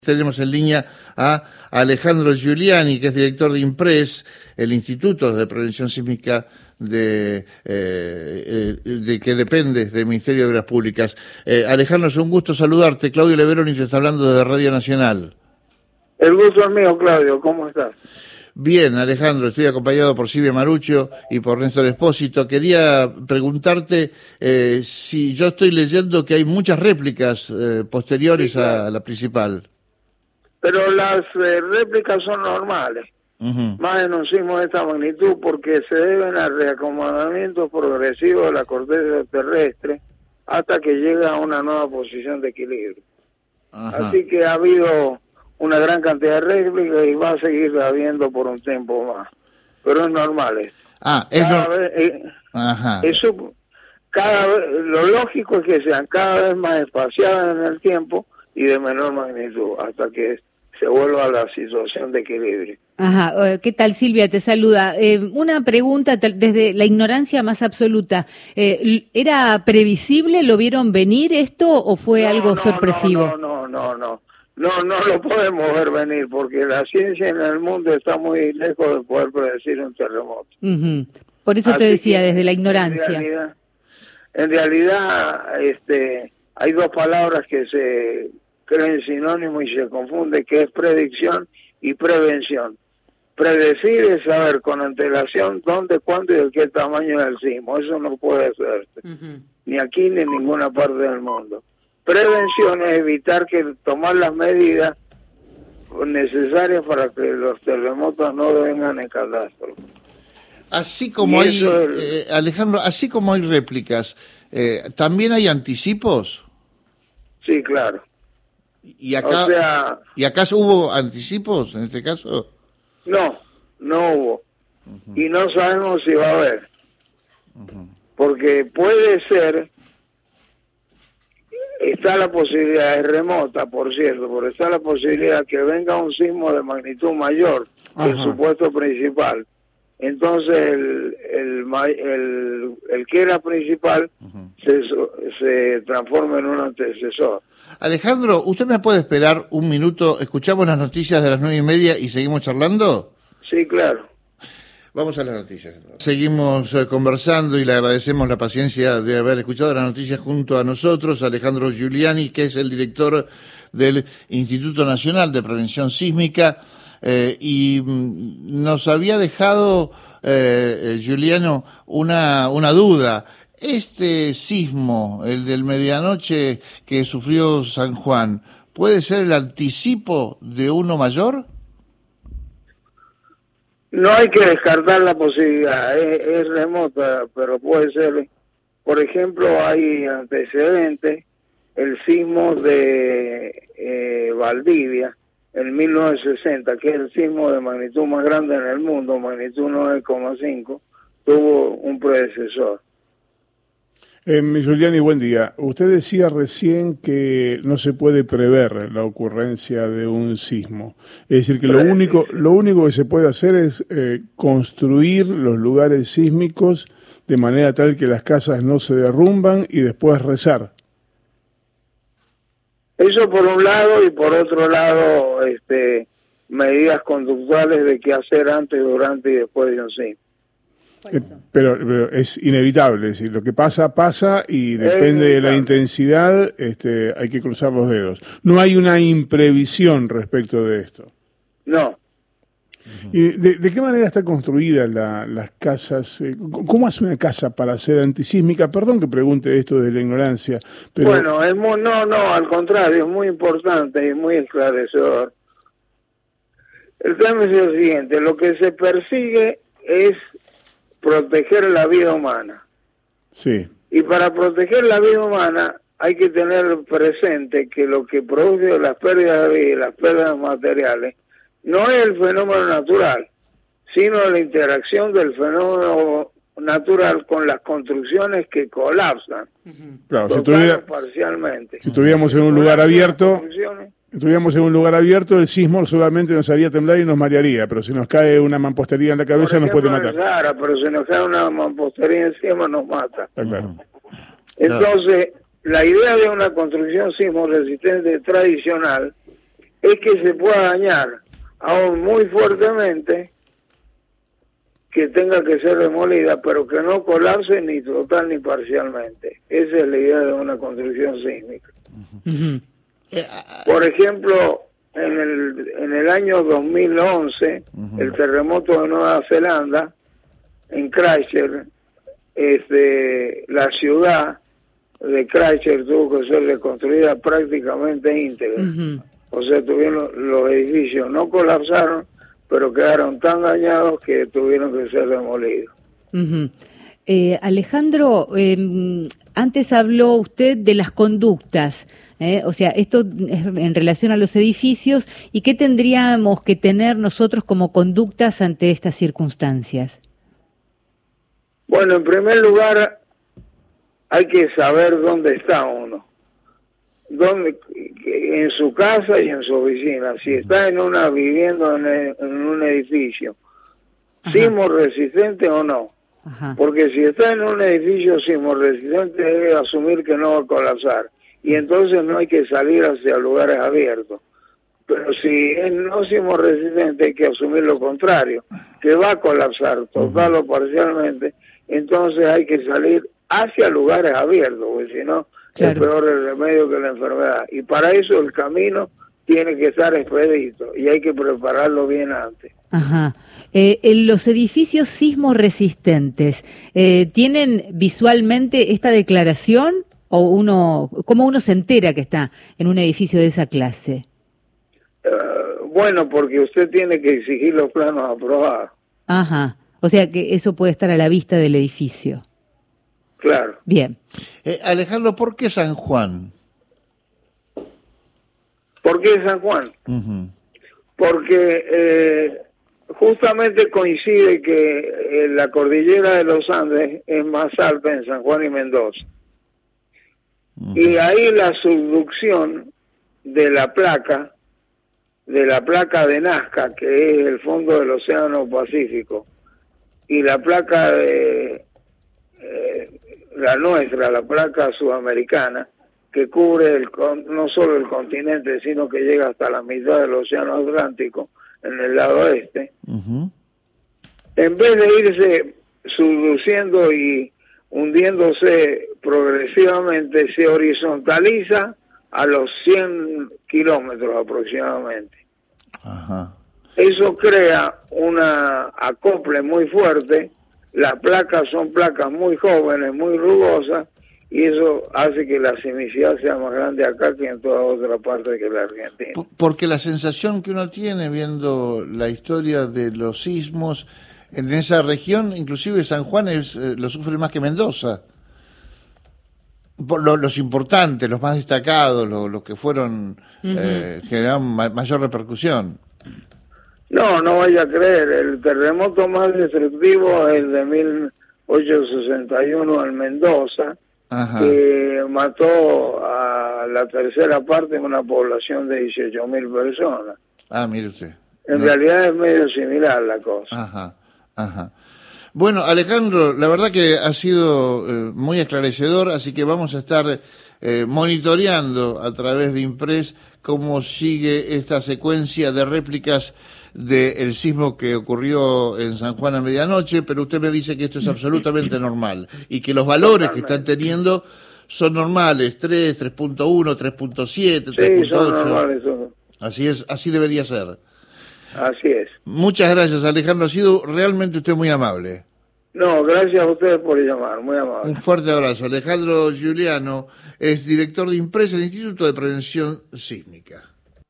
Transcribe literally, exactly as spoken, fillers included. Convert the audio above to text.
Tenemos en línea a Alejandro Giuliani, que es director de INPRES, el Instituto de Prevención Sísmica de, eh, de que depende del Ministerio de Obras Públicas. Eh, Alejandro, es un gusto saludarte. Claudio Leveroni te está hablando desde Radio Nacional. El gusto es mío, Claudio. ¿Cómo estás? Bien, Alejandro, estoy acompañado por Silvia Maruccio y por Néstor Espósito. Quería preguntarte eh, si yo estoy leyendo que hay muchas réplicas eh, posteriores sí, claro. a la principal. Pero las eh, réplicas son normales, uh-huh. más en un sismo de esta magnitud, porque se deben a reacomodamientos progresivos de la corteza terrestre hasta que llega a una nueva posición de equilibrio. Ajá. Así que ha habido una gran cantidad de réplicas y va a seguir habiendo por un tiempo más. Pero es normal esto. Ah, es cada no... vez, eh, Ajá. Eso, cada vez, lo lógico es que sean cada vez más espaciadas en el tiempo y de menor magnitud, hasta que se vuelva a la situación de equilibrio. Ajá, ¿qué tal, Silvia? Te saluda. Eh, una pregunta desde la ignorancia más absoluta. Eh, ¿Era previsible? ¿Lo vieron venir esto o fue no, algo no, sorpresivo? No, no, no, no, no, no, no lo podemos ver venir porque la ciencia en el mundo está muy lejos de poder predecir un terremoto. Uh-huh. Por eso Así te decía, desde la ignorancia. En realidad, en realidad este, hay dos palabras que se creen sinónimo y se confunde, que es predicción y prevención. Predecir es saber con antelación dónde, cuándo y de qué tamaño es el sismo. Eso no puede hacerse, uh-huh. ni aquí ni en ninguna parte del mundo. Prevención es evitar que tomar las medidas necesarias para que los terremotos no vengan en catástrofe. Así como y hay, es... eh, Alejandro, así como hay réplicas, eh, ¿también hay anticipos? Sí, claro. ¿Y acá, o sea, ¿Y acaso hubo anticipos en este caso? No, no hubo. Uh-huh. Y no sabemos si va a haber. Uh-huh. Porque puede ser, está la posibilidad, es remota, por cierto, pero está la posibilidad que venga un sismo de magnitud mayor uh-huh. que el supuesto principal. Entonces el el, el, el que era principal uh-huh. se, se transforma en un antecesor. Alejandro, ¿usted me puede esperar un minuto? ¿Escuchamos las noticias de las nueve y media y seguimos charlando? Sí, claro. Vamos a las noticias. Seguimos eh, conversando y le agradecemos la paciencia de haber escuchado las noticias junto a nosotros, Alejandro Giuliani, que es el director del Instituto Nacional de Prevención Sísmica, eh, y mm, nos había dejado, eh, Giuliano, una, una duda. Este sismo, el del medianoche que sufrió San Juan, ¿puede ser el anticipo de uno mayor? No hay que descartar la posibilidad, es, es remota, pero puede ser. Por ejemplo, hay antecedentes, el sismo de eh, Valdivia en mil novecientos sesenta, que es el sismo de magnitud más grande en el mundo, magnitud nueve coma cinco, tuvo un predecesor. Eh, Giuliani, buen día. Usted decía recién que no se puede prever la ocurrencia de un sismo. Es decir, que lo único, lo único que se puede hacer es eh, construir los lugares sísmicos de manera tal que las casas no se derrumban y después rezar. Eso por un lado, y por otro lado, este, medidas conductuales de qué hacer antes, durante y después de un sismo. Pero, pero es inevitable, es decir, lo que pasa, pasa y depende de la intensidad, este, hay que cruzar los dedos. No hay una imprevisión respecto de esto. No. ¿Y de, de qué manera está construida la, las casas? ¿Cómo hace una casa para ser antisísmica? Perdón que pregunte esto de la ignorancia, pero... Bueno, es muy, no, no, al contrario, es muy importante y muy esclarecedor. El tema es el siguiente, lo que se persigue es proteger la vida humana. Sí. Y para proteger la vida humana hay que tener presente que lo que produce las pérdidas de vida y las pérdidas materiales no es el fenómeno natural, sino la interacción del fenómeno natural con las construcciones que colapsan. Uh-huh. Claro, si, tuviera, parcialmente. si estuviéramos en un lugar abierto... Si estuviéramos en un lugar abierto, el sismo solamente nos haría temblar y nos marearía, pero si nos cae una mampostería en la cabeza ejemplo, nos puede matar. Rara, pero si nos cae una mampostería encima nos mata. Está claro. Entonces, la idea de una construcción sismo resistente tradicional es que se pueda dañar aún muy fuertemente, que tenga que ser demolida, pero que no colapse ni total ni parcialmente. Esa es la idea de una construcción sísmica. Uh-huh. Por ejemplo, en el en el año dos mil once, uh-huh, el terremoto de Nueva Zelanda, en Christchurch, este, la ciudad de Christchurch tuvo que ser reconstruida prácticamente íntegra. Uh-huh. O sea, tuvieron los edificios, no colapsaron, pero quedaron tan dañados que tuvieron que ser demolidos. Uh-huh. eh, Alejandro, eh, antes habló usted de las conductas, ¿eh? O sea, esto es en relación a los edificios, ¿y qué tendríamos que tener nosotros como conductas ante estas circunstancias? Bueno, en primer lugar, hay que saber dónde está uno. Dónde, en su casa y en su oficina. Si está en una vivienda, en, el, en un edificio, sismo resistente o no. Ajá. Porque si está en un edificio sismo resistente, debe asumir que no va a colapsar. Y entonces no hay que salir hacia lugares abiertos. Pero si es no sismo resistente, hay que asumir lo contrario, que va a colapsar total o parcialmente. Entonces hay que salir hacia lugares abiertos, porque si no, claro, es peor el remedio que la enfermedad. Y para eso el camino tiene que estar expedito y hay que prepararlo bien antes. Ajá. Eh, en los edificios sismo resistentes, eh, ¿tienen visualmente esta declaración o uno, cómo uno se entera que está en un edificio de esa clase? Uh, bueno, porque usted tiene que exigir los planos aprobados. Ajá. O sea que eso puede estar a la vista del edificio. Claro. Bien. Eh, Alejandro, ¿por qué San Juan? ¿Por qué San Juan? Uh-huh. Porque eh, justamente coincide que eh, la cordillera de los Andes es más alta en San Juan y Mendoza. Uh-huh. Y ahí la subducción de la placa, de la placa de Nazca, que es el fondo del Océano Pacífico, y la placa de eh, la nuestra, la placa sudamericana, que cubre el, no solo el continente, sino que llega hasta la mitad del Océano Atlántico, en el lado este, uh-huh, en vez de irse subduciendo y hundiéndose progresivamente, se horizontaliza a los cien kilómetros aproximadamente. Ajá. Eso crea una acople muy fuerte. Las placas son placas muy jóvenes, muy rugosas, y eso hace que la sismicidad sea más grande acá que en toda otra parte que la Argentina. Porque la sensación que uno tiene viendo la historia de los sismos en esa región, inclusive San Juan es, eh, lo sufre más que Mendoza. Por lo, los importantes, los más destacados, los, los que fueron, uh-huh, eh, generaron ma- mayor repercusión. No, no vaya a creer, el terremoto más destructivo es el de mil ochocientos sesenta y uno en Mendoza, ajá, que mató a la tercera parte de una población de dieciocho mil personas. Ah, mire usted. En no. realidad es medio similar la cosa. Ajá, ajá. Bueno, Alejandro, la verdad que ha sido eh, muy esclarecedor, así que vamos a estar eh, monitoreando a través de Impress cómo sigue esta secuencia de réplicas del sismo que ocurrió en San Juan a medianoche, pero usted me dice que esto es absolutamente normal y que los valores Totalmente. que están teniendo son normales, tres, tres punto uno, tres punto siete, tres punto ocho. Sí, son normales. Son. Así es, así debería ser. Así es. Muchas gracias, Alejandro, ha sido realmente usted muy amable. No, gracias a ustedes por llamar, muy amable. Un fuerte abrazo. Alejandro Giuliano es director de Impress, el Instituto de Prevención Sísmica.